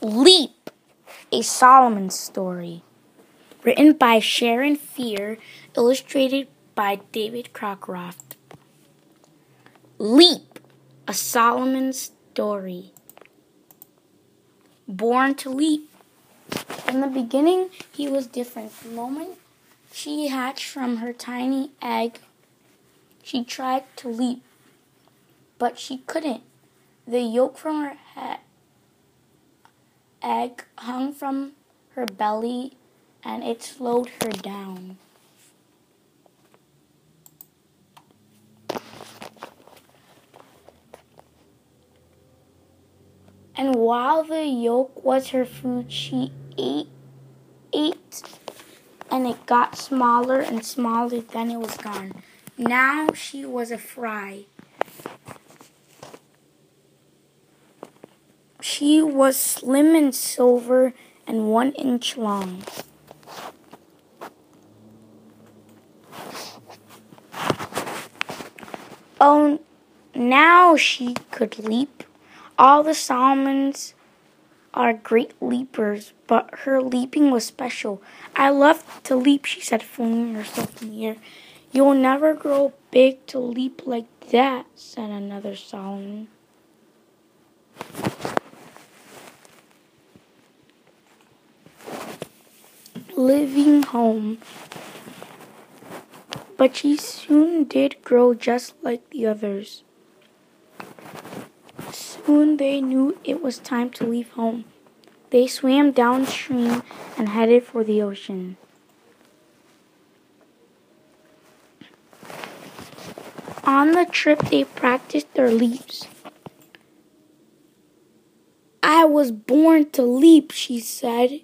Leap, a Solomon story. Written by Sharon Fear, illustrated by David Cockcroft. Leap, a Solomon story. Born to leap. In the beginning, he was different. The moment she hatched from her tiny egg, she tried to leap, but she couldn't. The yolk from her egg hung from her belly, and it slowed her down. And while the yolk was her food, she ate, and it got smaller and smaller, then it was gone. Now she was a fry. She was slim and silver and 1 inch long. Oh, now she could leap. All the Solomons are great leapers, but her leaping was special. I love to leap, she said, flinging herself in the air. You'll never grow big to leap like that, said another Solomon. Living home. But she soon did grow just like the others. Soon they knew it was time to leave home. They swam downstream and headed for the ocean. On the trip, they practiced their leaps. I was born to leap, she said,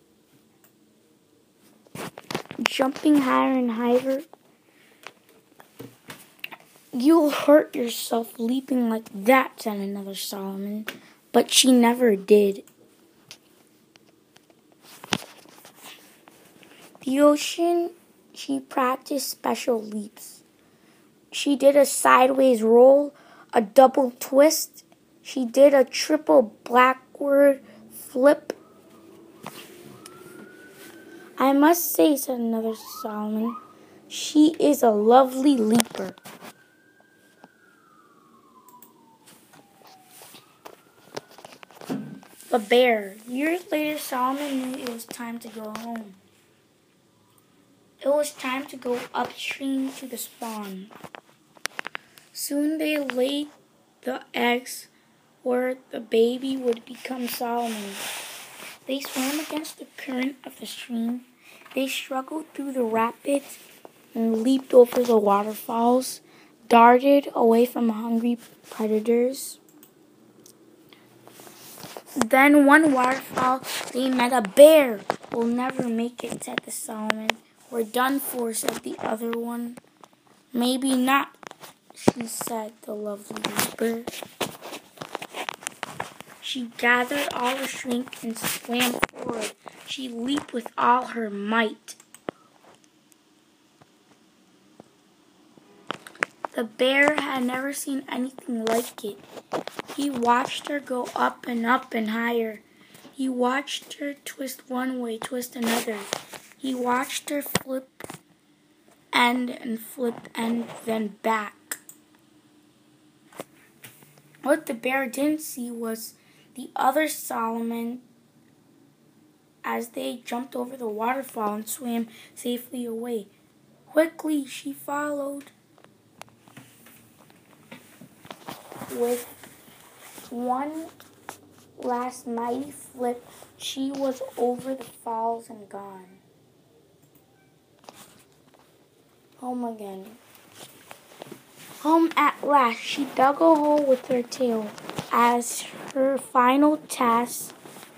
jumping higher and higher. You'll hurt yourself leaping like that, said another Solomon, but she never did. The ocean, she practiced special leaps. She did a sideways roll, a double twist. She did a triple backward flip. I must say, said another Solomon, she is a lovely leaper. The bear. Years later, Solomon knew it was time to go home. It was time to go upstream to the spawn. Soon they laid the eggs where the baby would become Solomon. They swam against the current of the stream. They struggled through the rapids and leaped over the waterfalls, darted away from hungry predators. Then one waterfall, they met a bear. We'll never make it, said the Solomon. We're done for, said the other one. Maybe not, she said, the lovely leaper. She gathered all her strength and swam forward. She leaped with all her might. The bear had never seen anything like it. He watched her go up and higher. He watched her twist one way, twist another. He watched her flip and flip and then back. What the bear didn't see was the other Solomon as they jumped over the waterfall and swam safely away. Quickly she followed. With one last mighty flip, she was over the falls and gone. Home again. Home at last. She dug a hole with her tail. As her final task,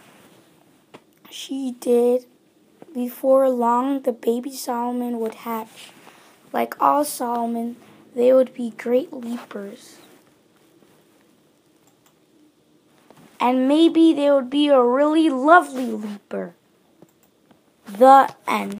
she did. Before long, the baby Solomon would hatch. Like all Solomon, they would be great leapers. And maybe they would be a really lovely leaper. The end.